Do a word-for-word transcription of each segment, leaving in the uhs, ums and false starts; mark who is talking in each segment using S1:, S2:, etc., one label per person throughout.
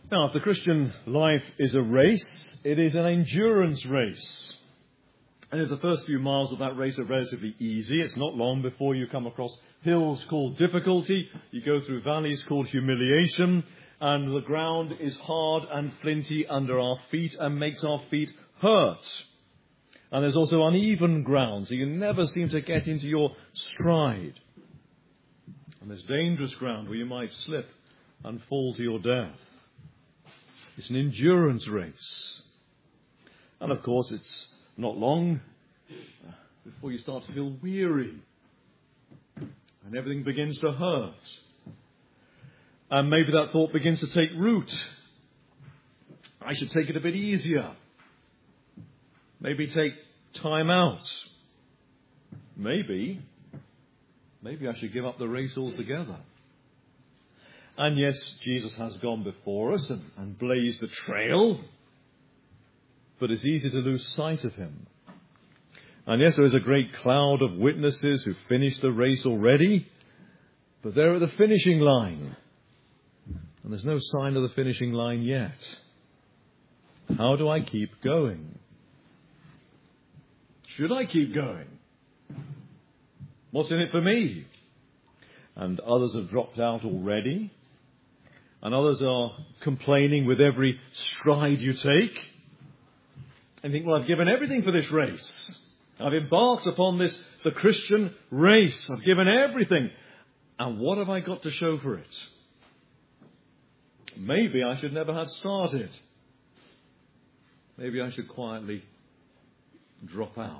S1: Now, if the Christian life is a race, it is an endurance race. And if the first few miles of that race are relatively easy, it's not long before you come across hills called difficulty, you go through valleys called humiliation, and the ground is hard and flinty under our feet and makes our feet hurt. And there's also uneven ground, so you never seem to get into your stride. And there's dangerous ground where you might slip and fall to your death. It's an endurance race. And of course, it's not long before you start to feel weary. And everything begins to hurt. And maybe that thought begins to take root. I should take it a bit easier. Maybe take time out. Maybe, maybe I should give up the race altogether. And yes, Jesus has gone before us and, and blazed the trail, but it's easy to lose sight of him. And yes, there is a great cloud of witnesses who finished the race already, but they're at the finishing line. And there's no sign of the finishing line yet. How do I keep going? Should I keep going? What's in it for me? And others have dropped out already. And others are complaining with every stride you take. And think, well, I've given everything for this race. I've embarked upon this, the Christian race. I've given everything. And what have I got to show for it? Maybe I should never have started. Maybe I should quietly drop out.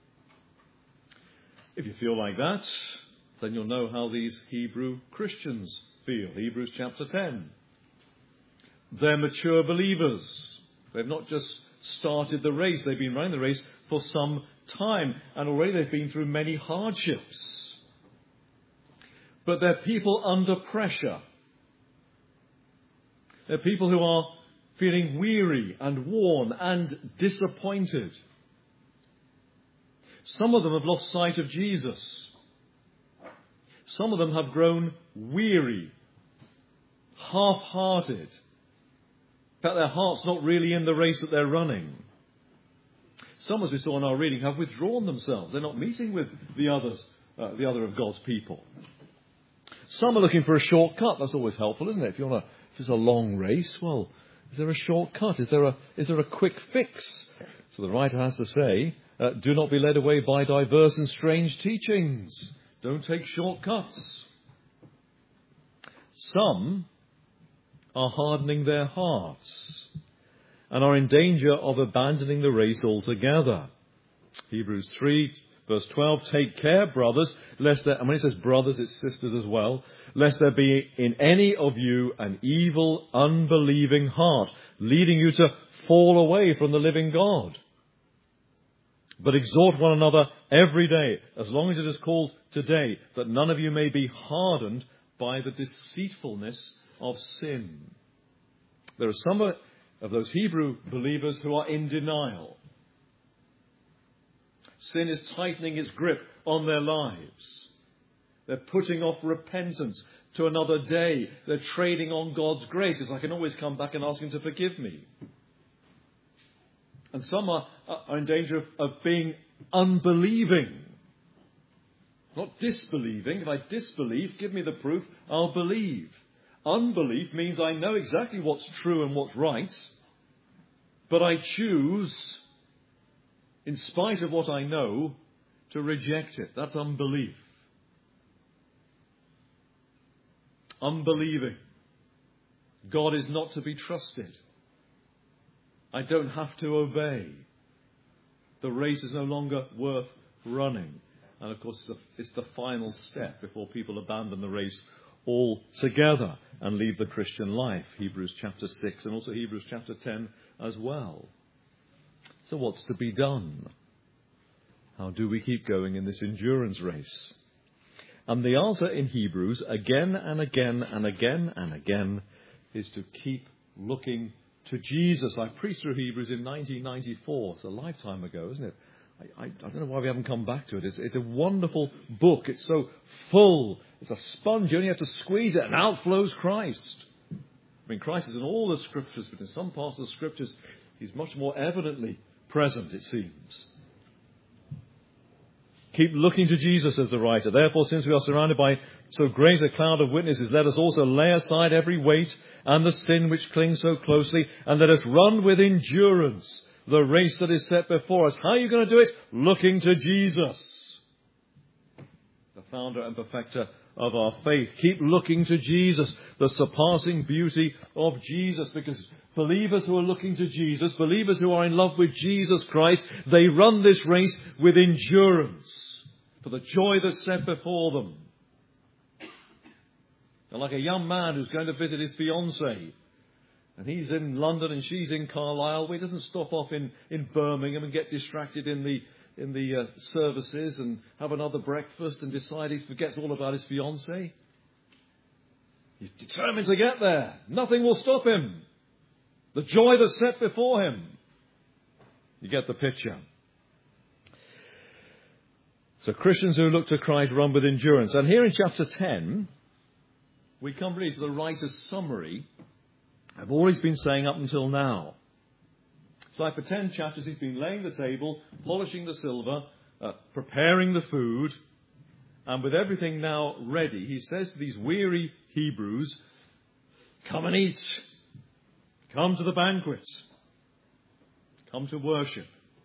S1: If you feel like that, then you'll know how these Hebrew Christians feel. Hebrews chapter ten. They're mature believers. They've not just started the race. They've been running the race for some time. And already they've been through many hardships. But they're people under pressure. They're people who are feeling weary and worn and disappointed. Some of them have lost sight of Jesus. Some of them have grown weary, half-hearted. In fact, their heart's not really in the race that they're running. Some, as we saw in our reading, have withdrawn themselves. They're not meeting with the others, uh, the other of God's people. Some are looking for a shortcut. That's always helpful, isn't it? If you want to, if it's a long race, well, is there a shortcut? Is there a is there a quick fix? So the writer has to say, uh, do not be led away by diverse and strange teachings. Don't take shortcuts. Some are hardening their hearts and are in danger of abandoning the race altogether. Hebrews three, verse twelve, take care, brothers, lest there, and when it says brothers, it's sisters as well, lest there be in any of you an evil, unbelieving heart, leading you to fall away from the living God. But exhort one another every day, as long as it is called today, that none of you may be hardened by the deceitfulness of sin. There are some of those Hebrew believers who are in denial. Sin is tightening its grip on their lives. They're putting off repentance to another day. They're trading on God's grace, because I can always come back and ask him to forgive me. And some are, are in danger of, of being unbelieving. Not disbelieving. If I disbelieve, give me the proof, I'll believe. Unbelief means I know exactly what's true and what's right, but I choose, in spite of what I know, to reject it. That's unbelief. Unbelieving. God is not to be trusted. I don't have to obey. The race is no longer worth running. And of course, it's the final step before people abandon the race altogether and leave the Christian life. Hebrews chapter six and also Hebrews chapter ten as well. So what's to be done? How do we keep going in this endurance race? And the answer in Hebrews again and again and again and again is to keep looking to Jesus. I preached through Hebrews in nineteen ninety-four. It's a lifetime ago, isn't it? I, I, I don't know why we haven't come back to it. It's, it's a wonderful book. It's so full. It's a sponge. You only have to squeeze it and out flows Christ. I mean, Christ is in all the Scriptures, but in some parts of the Scriptures, he's much more evidently present, it seems. Keep looking to Jesus, says the writer. Therefore, since we are surrounded by so great a cloud of witnesses, let us also lay aside every weight and the sin which clings so closely, and let us run with endurance the race that is set before us. How are you going to do it? Looking to Jesus, the founder and perfecter of our faith. Keep looking to Jesus, the surpassing beauty of Jesus, because believers who are looking to Jesus, believers who are in love with Jesus Christ, they run this race with endurance for the joy that's set before them. They're like a young man who's going to visit his fiancée, and he's in London and she's in Carlisle. Well, he doesn't stop off in, in Birmingham and get distracted in the in the uh, services and have another breakfast and decide he forgets all about his fiancée. He's determined to get there. Nothing will stop him. The joy that's set before him. You get the picture. So Christians who look to Christ run with endurance. And here in chapter ten, we come really to the writer's summary of all he's been saying up until now. It's like for ten chapters he's been laying the table, polishing the silver, uh, preparing the food, and with everything now ready, he says to these weary Hebrews, come and eat. Come to the banquet. Come to worship.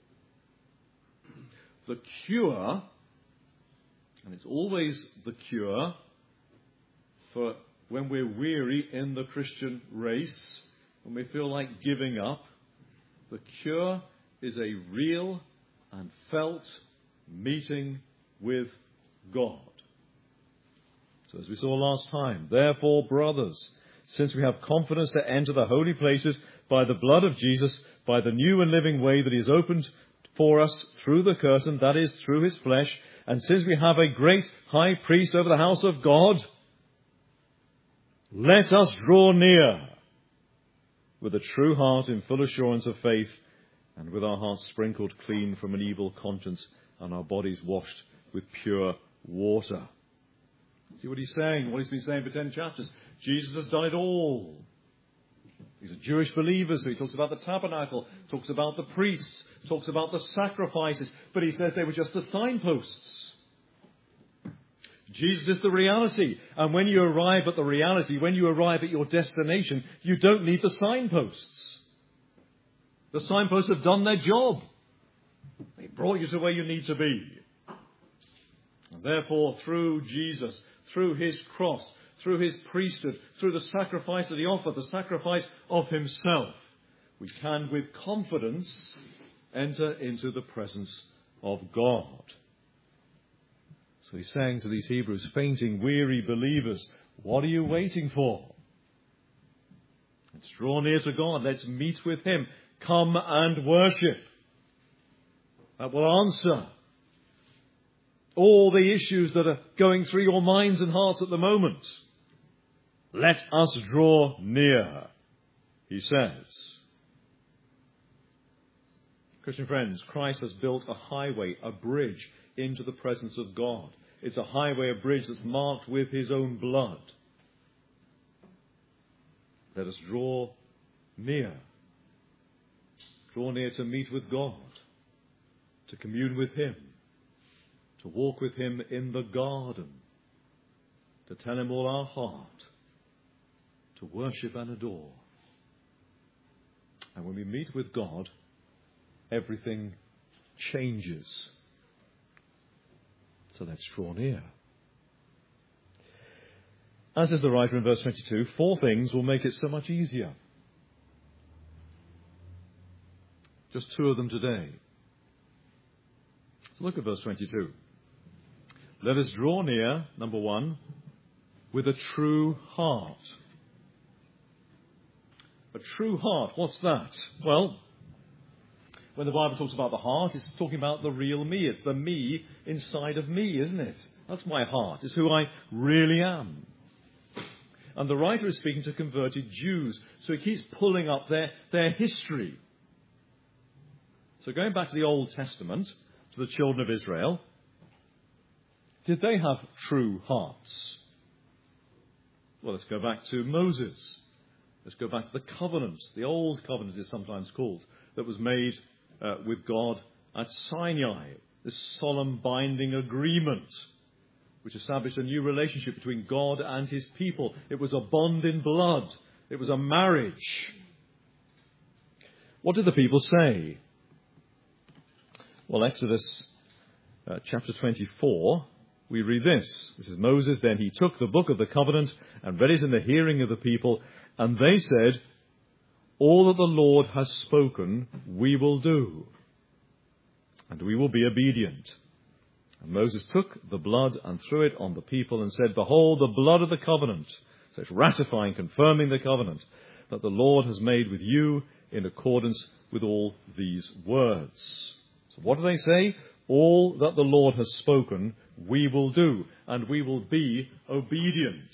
S1: The cure, and it's always the cure for when we're weary in the Christian race, when we feel like giving up, the cure is a real and felt meeting with God. So as we saw last time, therefore, brothers, since we have confidence to enter the holy places by the blood of Jesus, by the new and living way that he has opened for us through the curtain, that is, through his flesh, and since we have a great high priest over the house of God, let us draw near with a true heart in full assurance of faith, and with our hearts sprinkled clean from an evil conscience and our bodies washed with pure water. See what he's saying, what he's been saying for ten chapters. Jesus has done it all. These are Jewish believers, so he talks about the tabernacle, talks about the priests, talks about the sacrifices, but he says they were just the signposts. Jesus is the reality, and when you arrive at the reality, when you arrive at your destination, you don't need the signposts. The signposts have done their job. They brought you to where you need to be. And therefore, through Jesus, through his cross, through his priesthood, through the sacrifice that he offered, the sacrifice of himself, we can with confidence enter into the presence of God. So he's saying to these Hebrews, fainting, weary believers, what are you waiting for? Let's draw near to God. Let's meet with him. Come and worship. That will answer all the issues that are going through your minds and hearts at the moment. Let us draw near, he says. Christian friends, Christ has built a highway, a bridge into the presence of God. It's a highway, a bridge that's marked with his own blood. Let us draw near. Draw near to meet with God, to commune with him, to walk with him in the garden, to tell him all our heart, to worship and adore. And when we meet with God, everything changes. So let's draw near. As says the writer in verse twenty-two, four things will make it so much easier. Just two of them today. So look at verse twenty-two. Let us draw near, number one, with a true heart. A true heart, what's that? Well, when the Bible talks about the heart, it's talking about the real me. It's the me inside of me, isn't it? That's my heart. It's who I really am. And the writer is speaking to converted Jews, so he keeps pulling up their, their history. So going back to the Old Testament, to the children of Israel, did they have true hearts? Well, let's go back to Moses. Let's go back to the covenant. The old covenant is sometimes called, that was made uh, with God at Sinai. This solemn binding agreement which established a new relationship between God and his people. It was a bond in blood. It was a marriage. What did the people say? Well, Exodus uh, chapter twenty-four, we read this. This is Moses. Then he took the book of the covenant and read it in the hearing of the people, and they said, all that the Lord has spoken, we will do, and we will be obedient. And Moses took the blood and threw it on the people and said, behold, the blood of the covenant. So it's ratifying, confirming the covenant that the Lord has made with you in accordance with all these words. So what do they say? All that the Lord has spoken, we will do, and we will be obedient.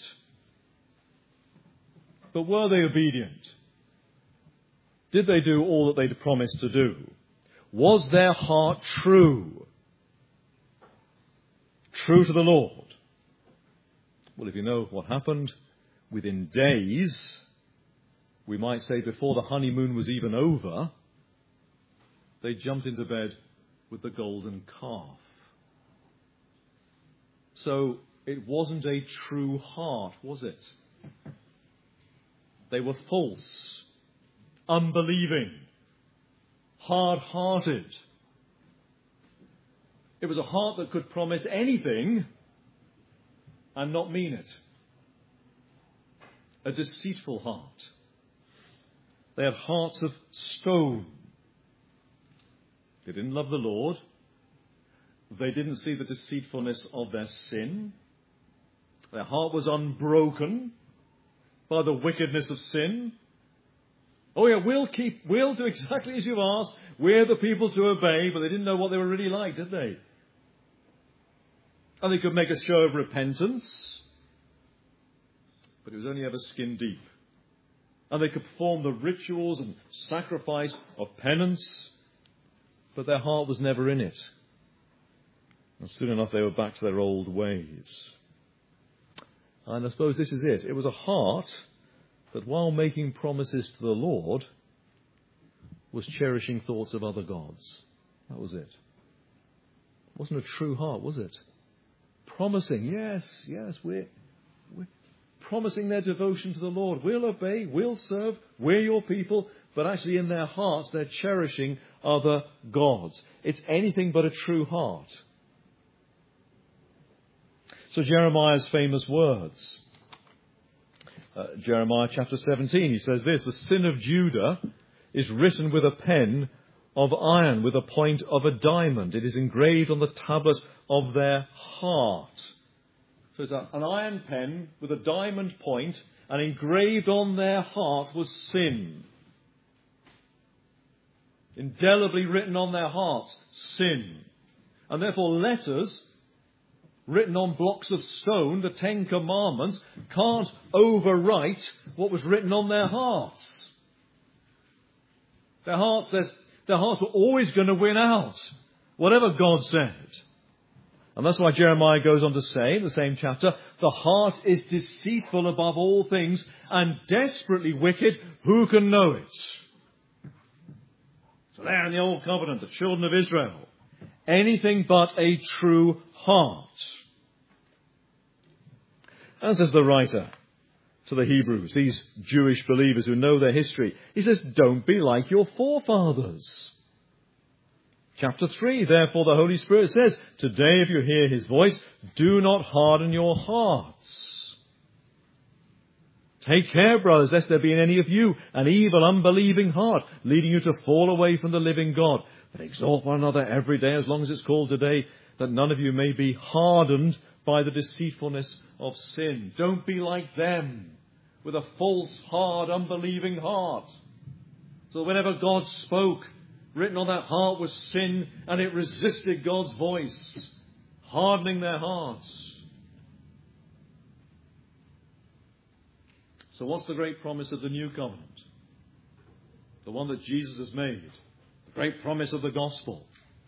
S1: But were they obedient? Did they do all that they'd promised to do? Was their heart true? True to the Lord? Well, if you know what happened, within days, we might say before the honeymoon was even over, they jumped into bed with the golden calf. So it wasn't a true heart, was it? They were false, unbelieving, hard-hearted. It was a heart that could promise anything and not mean it. A deceitful heart. They had hearts of stone. They didn't love the Lord. They didn't see the deceitfulness of their sin. Their heart was unbroken by the wickedness of sin. Oh yeah, we'll keep, we'll do exactly as you've asked. We're the people to obey, but they didn't know what they were really like, did they? And they could make a show of repentance, but it was only ever skin deep. And they could perform the rituals and sacrifice of penance, but their heart was never in it. And soon enough they were back to their old ways. And I suppose this is it. It was a heart that while making promises to the Lord, was cherishing thoughts of other gods. That was it. It wasn't a true heart, was it? Promising, yes, yes, we're, we're promising their devotion to the Lord. We'll obey, we'll serve, we're your people. But actually in their hearts, they're cherishing other gods. It's anything but a true heart. So Jeremiah's famous words. Uh, Jeremiah chapter seventeen, he says this, the sin of Judah is written with a pen of iron, with a point of a diamond. It is engraved on the tablet of their heart. So it's a, an iron pen with a diamond point, and engraved on their heart was sin. Indelibly written on their hearts, sin. And therefore letters written on blocks of stone, the Ten Commandments, can't overwrite what was written on their hearts. Their hearts, their hearts were always going to win out, whatever God said. And that's why Jeremiah goes on to say in the same chapter, the heart is deceitful above all things and desperately wicked. Who can know it? So there in the Old Covenant, the children of Israel, anything but a true heart. And says the writer to the Hebrews, these Jewish believers who know their history, he says, don't be like your forefathers. Chapter three, therefore the Holy Spirit says, today if you hear his voice, do not harden your hearts. Take care, brothers, lest there be in any of you an evil, unbelieving heart, leading you to fall away from the living God. But exhort one another every day, as long as it's called today, that none of you may be hardened by the deceitfulness of sin. Don't be like them, with a false, hard, unbelieving heart. So whenever God spoke, written on that heart was sin, and it resisted God's voice, hardening their hearts. So what's the great promise of the new covenant? The one that Jesus has made. The great promise of the gospel.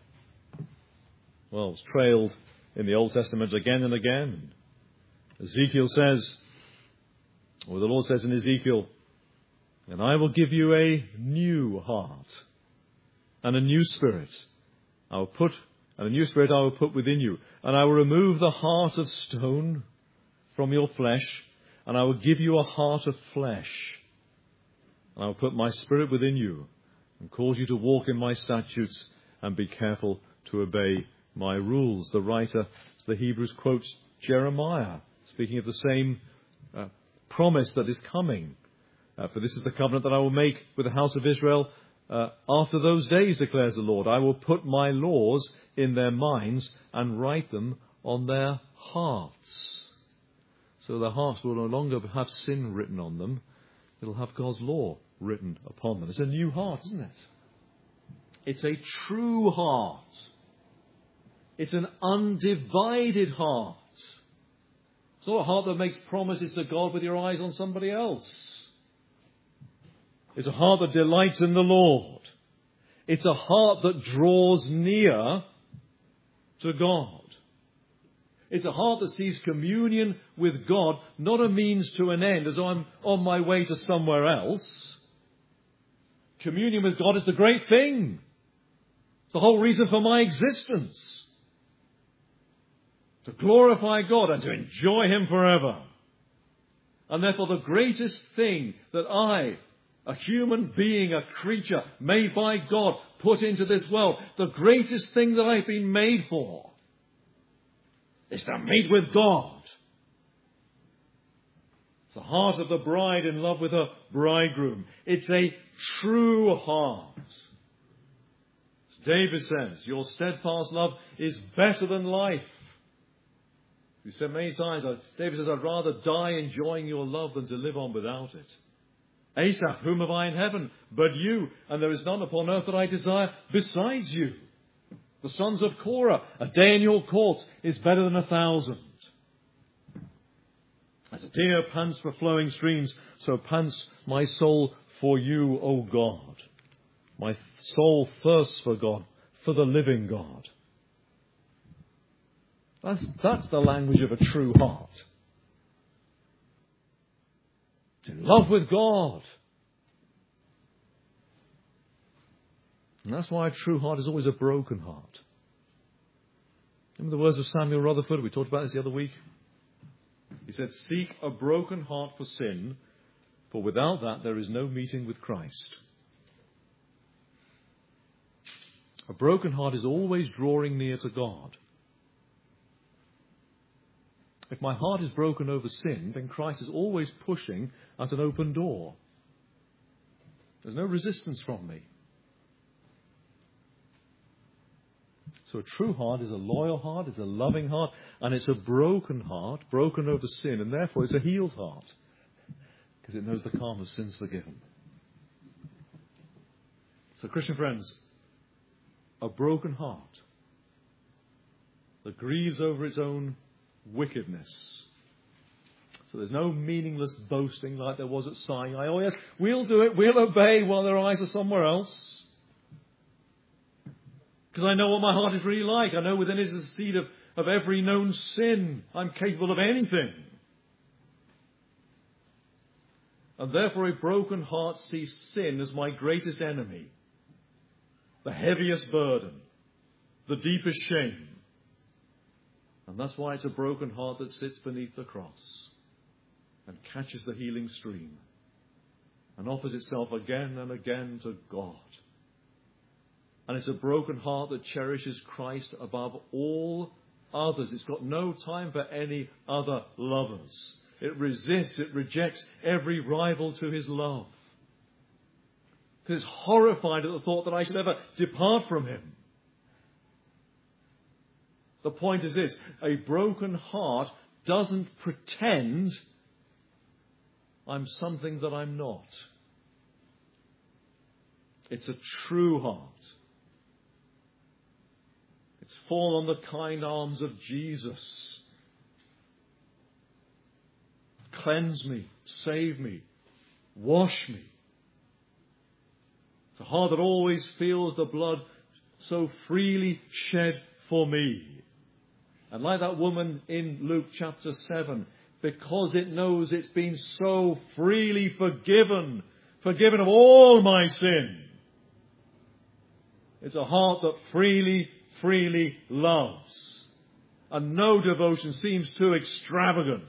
S1: Well, it's trailed in the Old Testament again and again. Ezekiel says, or the Lord says in Ezekiel And I will give you a new heart and a new spirit. I will put, and a new spirit I will put within you. And I will remove the heart of stone from your flesh, and I will give you a heart of flesh. And I will put my spirit within you and cause you to walk in my statutes and be careful to obey my rules. The writer to the Hebrews quotes Jeremiah, speaking of the same uh, promise that is coming. Uh, For this is the covenant that I will make with the house of Israel uh, after those days, declares the Lord. I will put my laws in their minds and write them on their hearts. So their hearts will no longer have sin written on them. It'll have God's law written upon them. It's a new heart, isn't it? It's a true heart. It's an undivided heart. It's not a heart that makes promises to God with your eyes on somebody else. It's a heart that delights in the Lord. It's a heart that draws near to God. It's a heart that sees communion with God not a means to an end, as I'm on my way to somewhere else. Communion with God is the great thing. It's the whole reason for my existence. To glorify God and to enjoy Him forever. And therefore the greatest thing that I, a human being, a creature made by God, put into this world, the greatest thing that I've been made for, is to meet with God. It's the heart of the bride in love with her bridegroom. It's a true heart. As David says, your steadfast love is better than life. You said many times, David says, I'd rather die enjoying your love than to live on without it. Asaph, whom have I in heaven but you? And there is none upon earth that I desire besides you. The sons of Korah, a day in your courts is better than a thousand. As a deer pants for flowing streams, so pants my soul for you, O God. My soul thirsts for God, for the living God. That's, that's the language of a true heart. In love with God. And that's why a true heart is always a broken heart. Remember the words of Samuel Rutherford? We talked about this the other week. He said, seek a broken heart for sin, for without that there is no meeting with Christ. A broken heart is always drawing near to God. If my heart is broken over sin, then Christ is always pushing at an open door. There's no resistance from me. So a true heart is a loyal heart, it's a loving heart, and it's a broken heart, broken over sin, and therefore it's a healed heart, because it knows the calm of sins forgiven. So Christian friends, a broken heart that grieves over its own wickedness. So there's no meaningless boasting like there was at Sinai. Oh yes, we'll do it, we'll obey while their eyes are somewhere else. Because I know what my heart is really like. I know within it is the seed of, of every known sin. I'm capable of anything. And therefore a broken heart sees sin as my greatest enemy. The heaviest burden. The deepest shame. And that's why it's a broken heart that sits beneath the cross and catches the healing stream and offers itself again and again to God. And it's a broken heart that cherishes Christ above all others. It's got no time for any other lovers. It resists, it rejects every rival to his love. Because it's horrified at the thought that I should ever depart from him. The point is this, a broken heart doesn't pretend I'm something that I'm not. It's a true heart. It's fallen on the kind arms of Jesus. Cleanse me, save me, wash me. It's a heart that always feels the blood so freely shed for me. And like that woman in Luke chapter seven, because it knows it's been so freely forgiven forgiven of all my sin. It's a heart that freely, freely loves. And no devotion seems too extravagant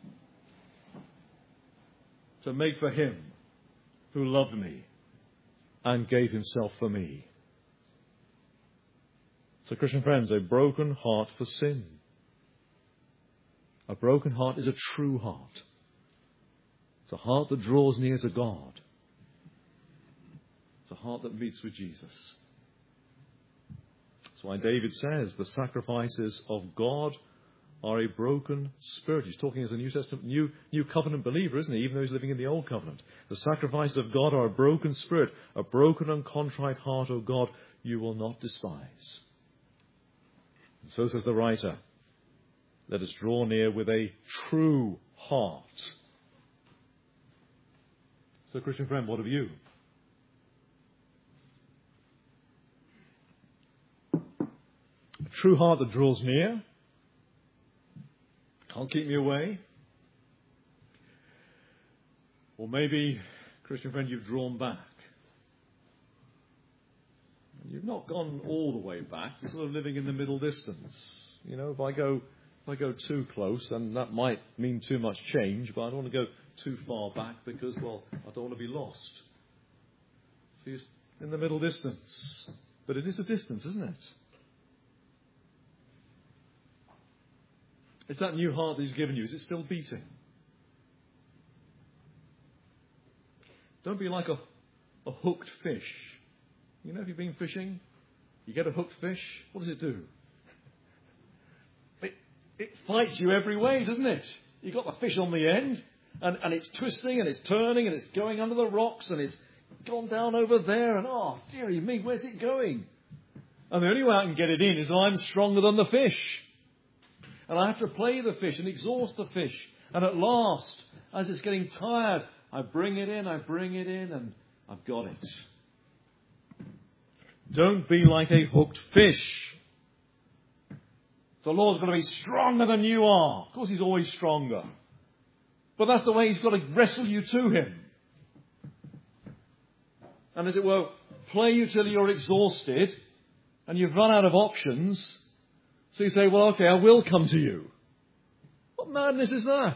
S1: to make for him who loved me and gave himself for me. So, Christian friends, a broken heart for sin. A broken heart is a true heart. It's a heart that draws near to God. It's a heart that meets with Jesus. That's why David says the sacrifices of God are a broken spirit. He's talking as a New Testament, New, New Covenant believer, isn't he? Even though he's living in the Old Covenant. The sacrifices of God are a broken spirit, a broken and contrite heart, O God, you will not despise. And so says the writer, let us draw near with a true heart. So, Christian friend, what of you? A true heart that draws near. Can't keep me away. Or maybe, Christian friend, you've drawn back. You've not gone all the way back. You're sort of living in the middle distance. You know, if I go, if I go too close, then that might mean too much change, but I don't want to go too far back because, well, I don't want to be lost. See, it's in the middle distance. But it is a distance, isn't it? Is that new heart that he's given you, is it still beating? Don't be like a, a hooked fish. You know, if you've been fishing, you get a hooked fish, what does it do? It, it fights you every way, doesn't it? You've got the fish on the end, and, and it's twisting, and it's turning, and it's going under the rocks, and it's gone down over there, and oh, dearie me, where's it going? And the only way I can get it in is that I'm stronger than the fish. And I have to play the fish and exhaust the fish. And at last, as it's getting tired, I bring it in, I bring it in, and I've got it. Don't be like a hooked fish. The Lord's going to be stronger than you are. Of course, he's always stronger. But that's the way he's got to wrestle you to him. And as it were, play you till you're exhausted and you've run out of options. So you say, well, okay, I will come to you. What madness is that?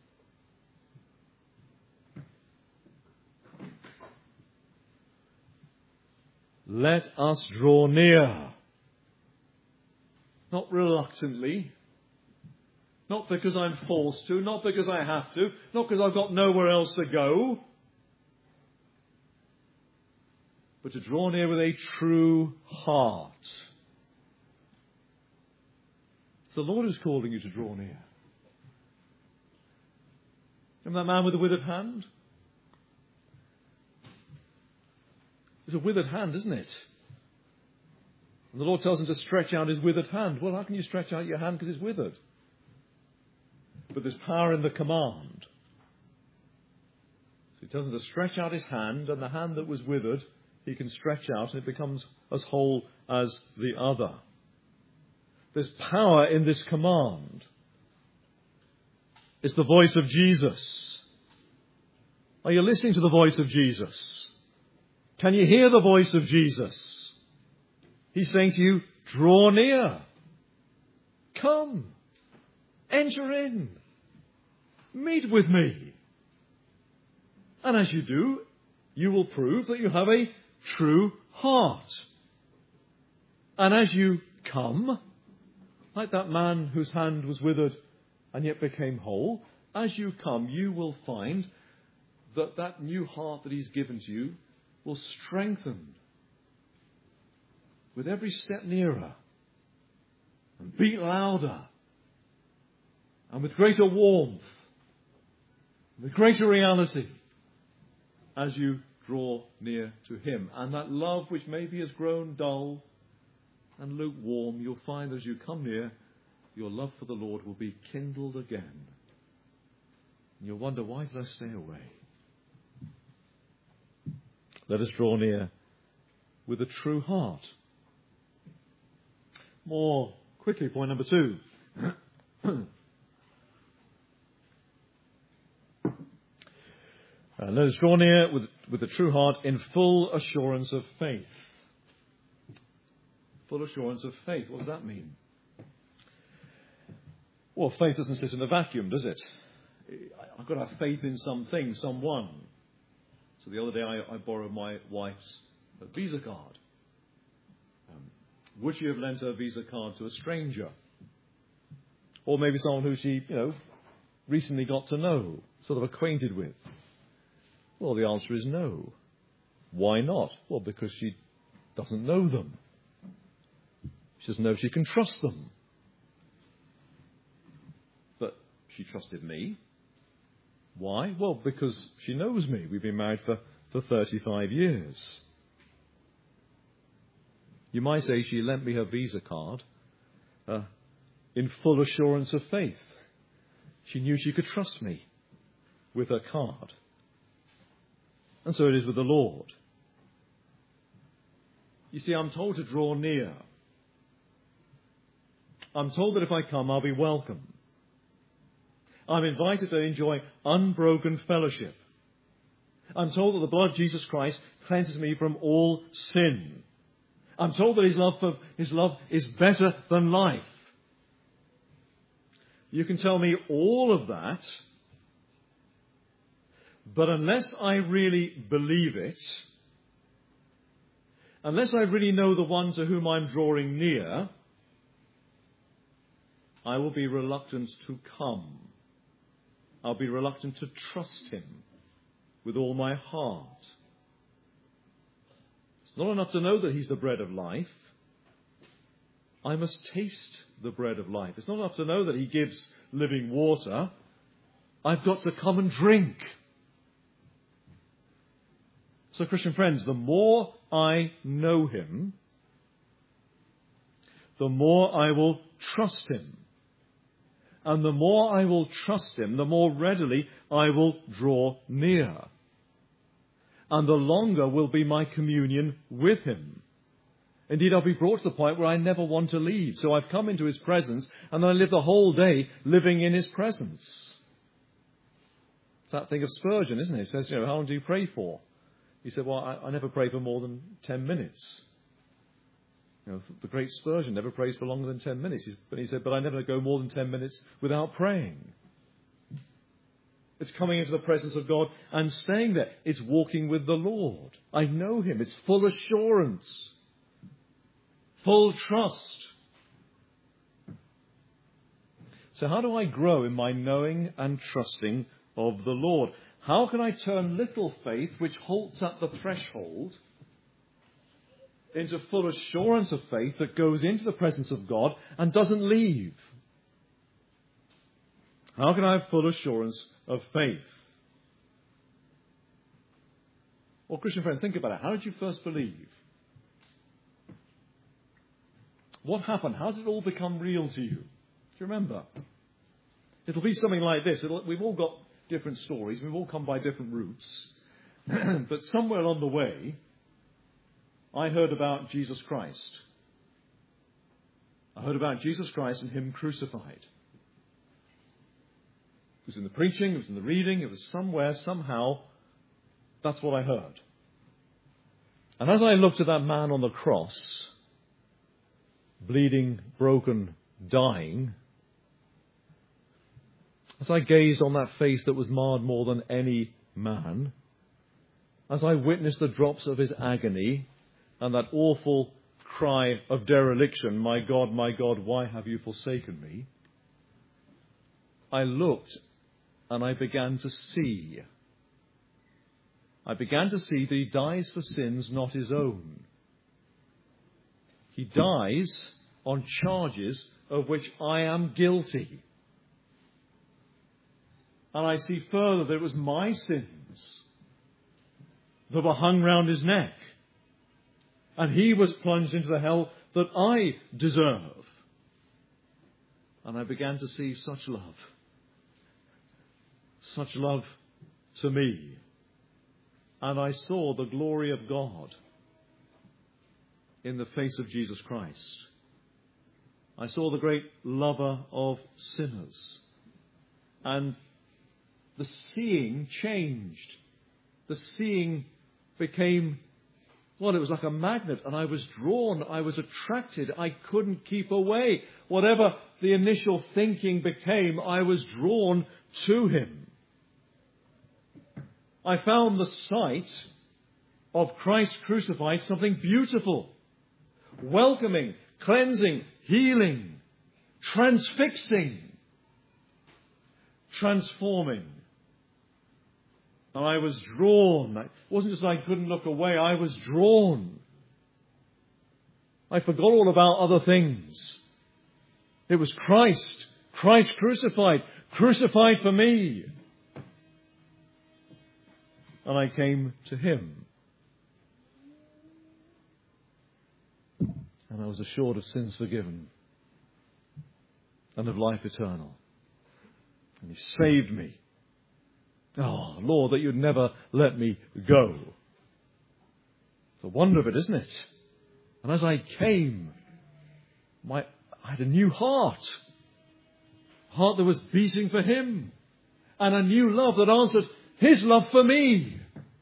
S1: Let us draw near. Not reluctantly. Not because I'm forced to. Not because I have to. Not because I've got nowhere else to go. But to draw near with a true heart. The Lord is calling you to draw near. Remember that man with the withered hand? It's a withered hand, isn't it? And the Lord tells him to stretch out his withered hand. Well, how can you stretch out your hand because it's withered? But there's power in the command. So he tells him to stretch out his hand, and the hand that was withered, he can stretch out, and it becomes as whole as the other. There's power in this command. It's the voice of Jesus. Are you listening to the voice of Jesus? Can you hear the voice of Jesus? He's saying to you, draw near. Come. Enter in. Meet with me. And as you do, you will prove that you have a true heart. And as you come, like that man whose hand was withered and yet became whole, as you come, you will find that that new heart that he's given to you will strengthen with every step nearer and beat louder and with greater warmth, with greater reality as you draw near to him. And that love which maybe has grown dull and lukewarm, you'll find as you come near, your love for the Lord will be kindled again. And you'll wonder, why did I stay away? Let us draw near with a true heart. More quickly, point number two. uh, And let us draw near with, with a true heart in full assurance of faith. Full assurance of faith. What does that mean? Well, faith doesn't sit in a vacuum, does it? I've got to have faith in something, someone. So the other day I, I borrowed my wife's Visa card. Um, would she have lent her Visa card to a stranger? Or maybe someone who she, you know, recently got to know, sort of acquainted with? Well, the answer is no. Why not? Well, because she doesn't know them. She doesn't know if she can trust them. But she trusted me. Why? Well, because she knows me. We've been married for, for thirty-five years. You might say she lent me her Visa card uh, in full assurance of faith. She knew she could trust me with her card. And so it is with the Lord. You see, I'm told to draw near. I'm told that if I come, I'll be welcome. I'm invited to enjoy unbroken fellowship. I'm told that the blood of Jesus Christ cleanses me from all sin. I'm told that his love, for, his love is better than life. You can tell me all of that, but unless I really believe it, unless I really know the one to whom I'm drawing near, I will be reluctant to come. I'll be reluctant to trust him with all my heart. It's not enough to know that he's the bread of life. I must taste the bread of life. It's not enough to know that he gives living water. I've got to come and drink. So, Christian friends, the more I know him, the more I will trust him. And the more I will trust him, the more readily I will draw near. And the longer will be my communion with him. Indeed, I'll be brought to the point where I never want to leave. So I've come into his presence, and then I live the whole day living in his presence. It's that thing of Spurgeon, isn't it? It says, you know, how long do you pray for? He said, well, I, I never pray for more than ten minutes. You know, the great Spurgeon never prays for longer than ten minutes. He's, but he said, but I never go more than ten minutes without praying. It's coming into the presence of God and staying there. It's walking with the Lord. I know him. It's full assurance. Full trust. So how do I grow in my knowing and trusting of the Lord? How can I turn little faith, which halts at the threshold, into full assurance of faith that goes into the presence of God and doesn't leave? How can I have full assurance of faith? Well, Christian friend, think about it. How did you first believe? What happened? How did it all become real to you? Do you remember? It'll be something like this. It'll, we've all got different stories. We've all come by different routes. But somewhere along the way, I heard about Jesus Christ. I heard about Jesus Christ and him crucified. It was in the preaching, it was in the reading, it was somewhere, somehow, that's what I heard. And as I looked at that man on the cross, bleeding, broken, dying, as I gazed on that face that was marred more than any man, as I witnessed the drops of his agony and that awful cry of dereliction, my God, my God, why have you forsaken me? I looked and I began to see. I began to see that he dies for sins not his own. He dies on charges of which I am guilty. And I see further that it was my sins that were hung round his neck. And he was plunged into the hell that I deserve. And I began to see such love. Such love to me. And I saw the glory of God in the face of Jesus Christ. I saw the great lover of sinners. And the seeing changed. the seeing became, well, it was like a magnet, and I was drawn, I was attracted, I couldn't keep away. Whatever the initial thinking became, I was drawn to him. I found the sight of Christ crucified something beautiful, welcoming, cleansing, healing, transfixing, transforming. And I was drawn. It wasn't just I couldn't look away, I was drawn. I forgot all about other things. It was Christ, Christ crucified, crucified for me. And I came to him. And I was assured of sins forgiven and of life eternal. And he saved me. Oh, Lord, that you'd never let me go. It's a wonder of it, isn't it? And as I came, my, I had a new heart. A heart that was beating for him. And a new love that answered his love for me.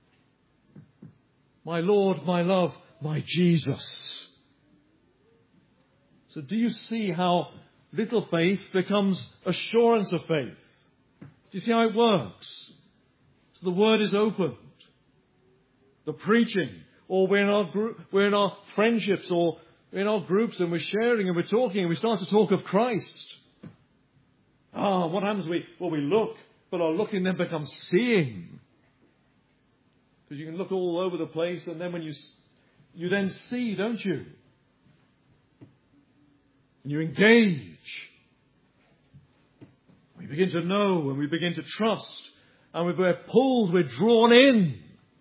S1: My Lord, my love, my Jesus. So do you see how little faith becomes assurance of faith? Do you see how it works? So the word is opened. The preaching, or we're in our group, we're in our friendships, or in our groups, and we're sharing and we're talking, and we start to talk of Christ. Ah, what happens? We well, we look, but our looking then becomes seeing, because you can look all over the place, and then when you you then see, don't you? And you engage. We begin to know, and we begin to trust. And we're pulled, we're drawn in.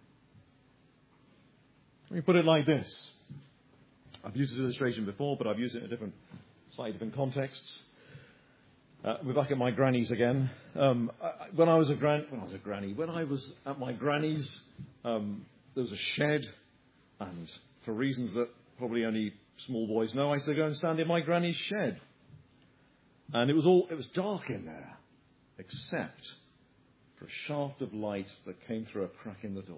S1: Let me put it like this. I've used this illustration before, but I've used it in a different, slightly different contexts. Uh, we're back at my granny's again. Um, I, when I was a gran, when I was a granny, when I was at my granny's, um, there was a shed, and for reasons that probably only small boys know, I used to go and stand in my granny's shed, and it was all, it was dark in there, except for a shaft of light that came through a crack in the door.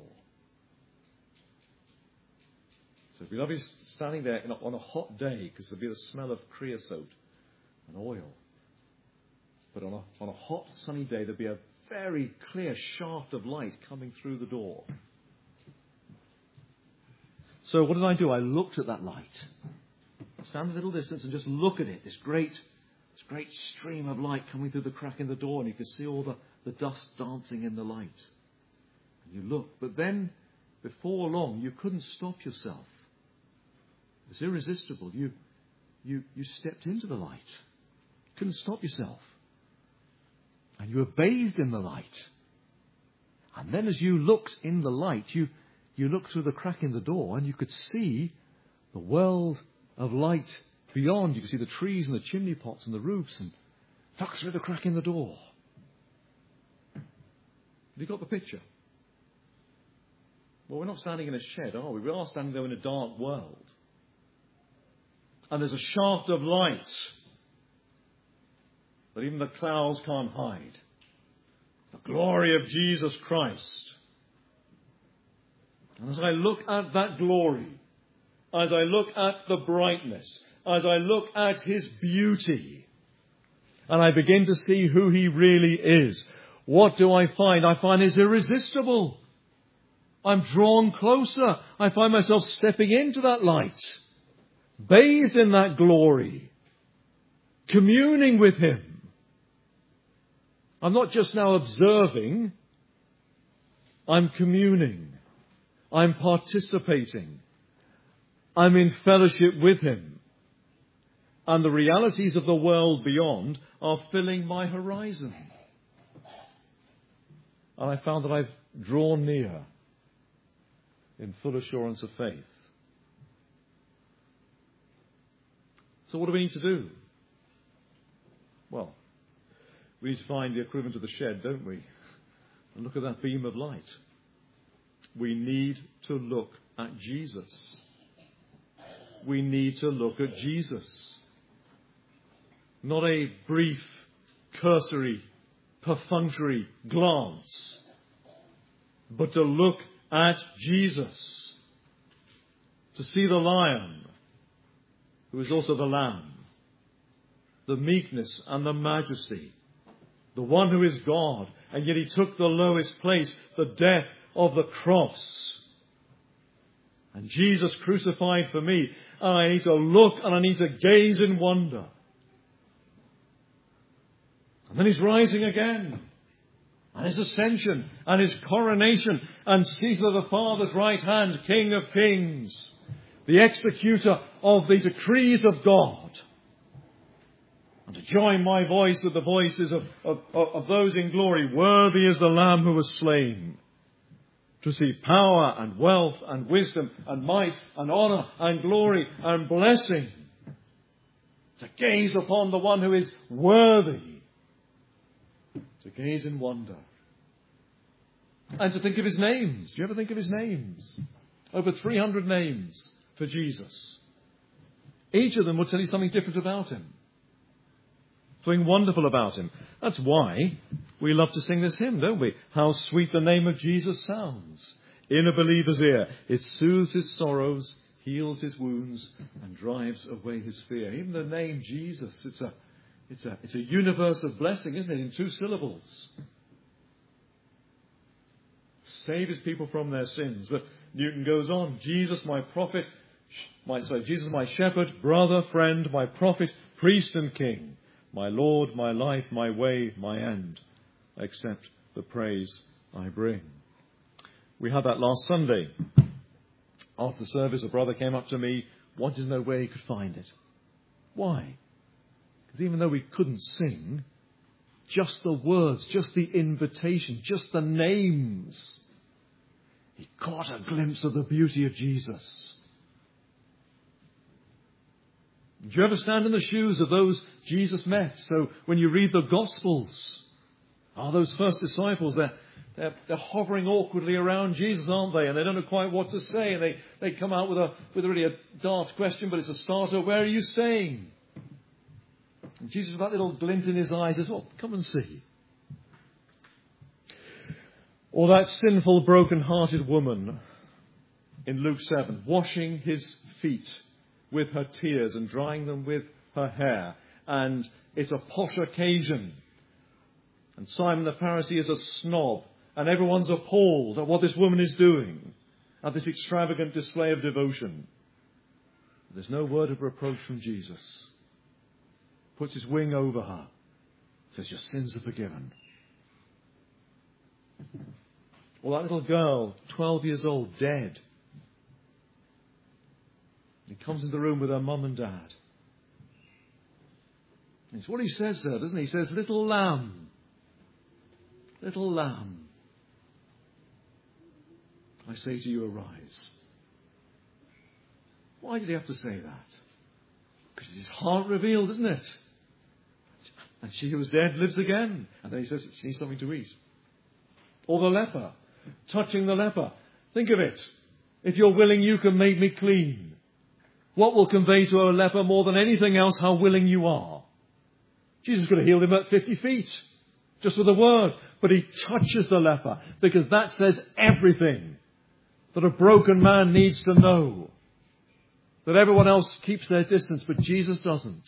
S1: So if you'd be standing there on a hot day, because there'd be the smell of creosote and oil. But on a, on a hot, sunny day, there'd be a very clear shaft of light coming through the door. So what did I do? I looked at that light. Stand a little distance and just look at it. This great, this great stream of light coming through the crack in the door, and you could see all the, the dust dancing in the light. And you look. But then, before long, you couldn't stop yourself. It was irresistible. You, you, you stepped into the light. You couldn't stop yourself. And you were bathed in the light. And then as you looked in the light, you, you looked through the crack in the door, and you could see the world of light beyond. You could see the trees and the chimney pots and the roofs, and look through the crack in the door. Have you got the picture? Well, we're not standing in a shed, are we? We are standing there in a dark world. And there's a shaft of light that even the clouds can't hide. The glory of Jesus Christ. And as I look at that glory, as I look at the brightness, as I look at his beauty, and I begin to see who he really is, what do I find? I find it's irresistible. I'm drawn closer. I find myself stepping into that light, bathed in that glory, communing with him. I'm not just now observing, I'm communing. I'm participating. I'm in fellowship with him. And the realities of the world beyond are filling my horizon. And I found that I've drawn near in full assurance of faith. So what do we need to do? Well, we need to find the equivalent of the shed, don't we? And look at that beam of light. We need to look at Jesus. We need to look at Jesus. Not a brief, cursory, perfunctory glance. but to look at Jesus, to see the Lion, who is also the Lamb, the meekness and the majesty, the one who is God, and yet he took the lowest place, the death of the cross. And Jesus crucified for me, and I need to look and I need to gaze in wonder. And then he's rising again, and his ascension, and his coronation, and seated at the Father's right hand, King of kings, the executor of the decrees of God. And to join my voice with the voices of, of, of those in glory, worthy is the Lamb who was slain, to see power and wealth and wisdom and might and honour and glory and blessing, to gaze upon the one who is worthy, to gaze in wonder, and to think of his names. Do you ever think of his names? Over three hundred names for Jesus. Each of them will tell you something different about him, something wonderful about him. That's why we love to sing this hymn, don't we? How sweet the name of Jesus sounds in a believer's ear. It soothes his sorrows, heals his wounds, and drives away his fear. Even the name Jesus, it's a, it's a, it's a universe of blessing, isn't it? In two syllables. Save his people from their sins. But Newton goes on. Jesus, my prophet, my, sorry, Jesus, my shepherd, brother, friend, my prophet, priest and king, my Lord, my life, my way, my end, accept the praise I bring. We had that last Sunday. After the service, a brother came up to me, wanted to know where he could find it. Why? Because even though we couldn't sing, just the words, just the invitation, just the names, he caught a glimpse of the beauty of Jesus. Do you ever stand in the shoes of those Jesus met? So when you read the Gospels, oh, those first disciples, they're, they're, they're hovering awkwardly around Jesus, aren't they? And they don't know quite what to say. And they, they come out with a with really a dart question, but it's a starter. Where are you staying? And Jesus, with that little glint in his eyes, says, well, come and see. Or that sinful, broken-hearted woman in Luke seven, washing his feet with her tears and drying them with her hair. And it's a posh occasion. And Simon the Pharisee is a snob. And everyone's appalled at what this woman is doing, at this extravagant display of devotion. There's no word of reproach from Jesus. Puts his wing over her. Says, your sins are forgiven. Or that little girl, twelve years old, dead. He comes into the room with her mum and dad. It's what he says there, doesn't he? He says, little lamb, little lamb, I say to you, arise. Why did he have to say that? Because his heart revealed, isn't it? And she who was dead lives again. And then he says she needs something to eat. Or the leper, touching the leper. Think of it. If you're willing, you can make me clean. What will convey to a leper more than anything else how willing you are? Jesus could have healed him at fifty feet, just with a word. But he touches the leper, because that says everything that a broken man needs to know. That everyone else keeps their distance, but Jesus doesn't.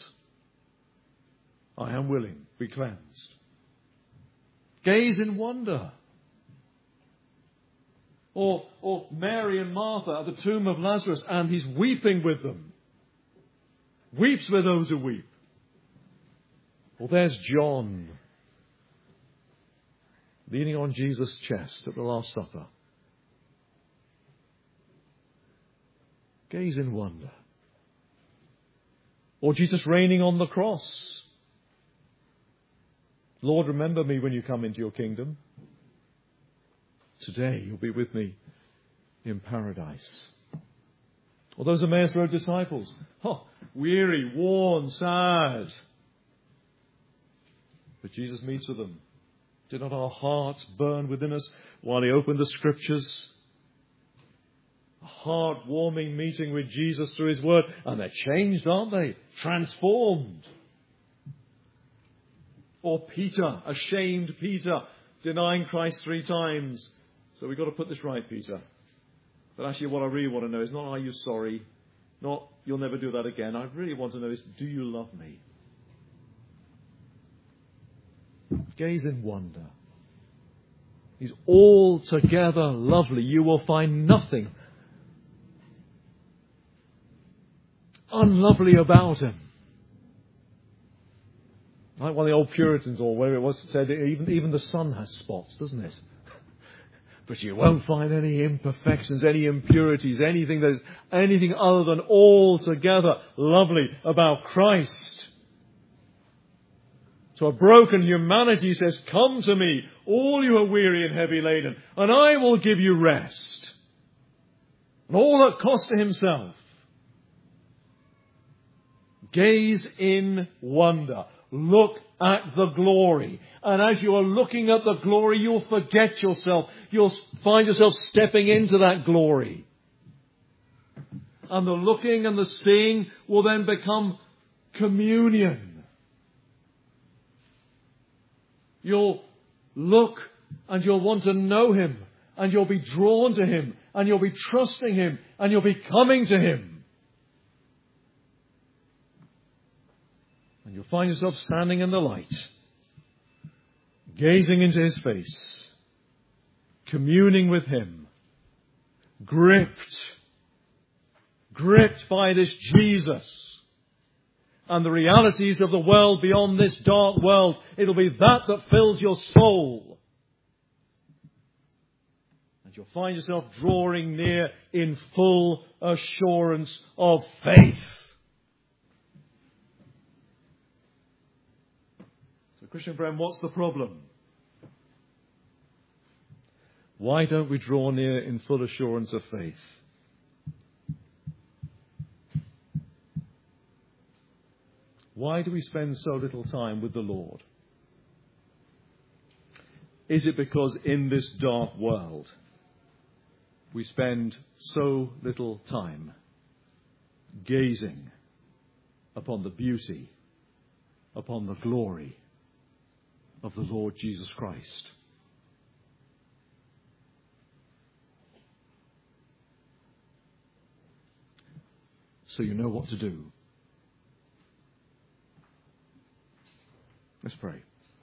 S1: I am willing, be cleansed. Gaze in wonder. Or, or Mary and Martha at the tomb of Lazarus, and he's weeping with them. Weeps with those who weep. Well, there's John, leaning on Jesus' chest at the Last Supper. Gaze in wonder. Or Jesus reigning on the cross. Lord, remember me when you come into your kingdom. Today you'll be with me in paradise. Or those Emmaus Road disciples. Oh, weary, worn, sad. But Jesus meets with them. Did not our hearts burn within us while he opened the Scriptures? A heart-warming meeting with Jesus through his word. And they're changed, aren't they? Transformed. Or Peter, ashamed Peter, denying Christ three times, So we've got to put this right, Peter. But actually what I really want to know is not, are you sorry? Not, you'll never do that again. I really want to know is, do you love me? Gaze in wonder. He's altogether lovely. You will find nothing unlovely about him. Like one of the old Puritans, or where it was said, even, even the sun has spots, doesn't it? But you won't find any imperfections, any impurities, anything that is anything other than altogether lovely about Christ. To a broken humanity, he says, come to me, all you are weary and heavy laden, and I will give you rest. And all at cost to himself. Gaze in wonder. Look at the glory. And as you are looking at the glory, you'll forget yourself. You'll find yourself stepping into that glory. And the looking and the seeing will then become communion. You'll look and you'll want to know him. And you'll be drawn to him. And you'll be trusting him. And you'll be coming to him. And you'll find yourself standing in the light, gazing into his face, communing with him, gripped, gripped by this Jesus and the realities of the world beyond this dark world. It'll be that that fills your soul. And you'll find yourself drawing near in full assurance of faith. Christian friend, what's the problem? Why don't we draw near in full assurance of faith? Why do we spend so little time with the Lord? Is it because in this dark world we spend so little time gazing upon the beauty, upon the glory of the Lord Jesus Christ? So you know what to do. Let's pray.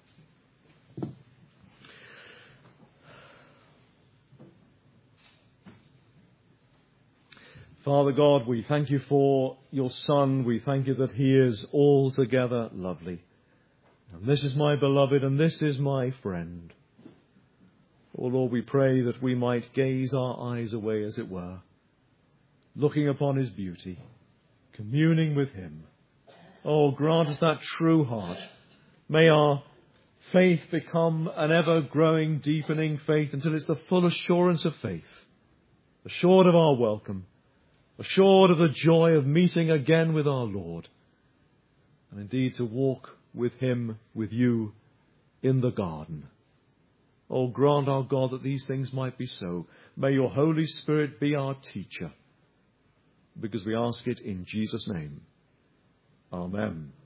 S1: Father God, we thank you for your Son. We thank you that he is altogether lovely. And this is my beloved, and this is my friend. Oh Lord, we pray that we might gaze our eyes away, as it were, looking upon his beauty, communing with him. Oh, grant us that true heart. May our faith become an ever-growing, deepening faith until it's the full assurance of faith, assured of our welcome, assured of the joy of meeting again with our Lord, and indeed to walk with him, with you, in the garden. Oh, grant, our God, that these things might be so. May your Holy Spirit be our teacher, because we ask it in Jesus' name. Amen.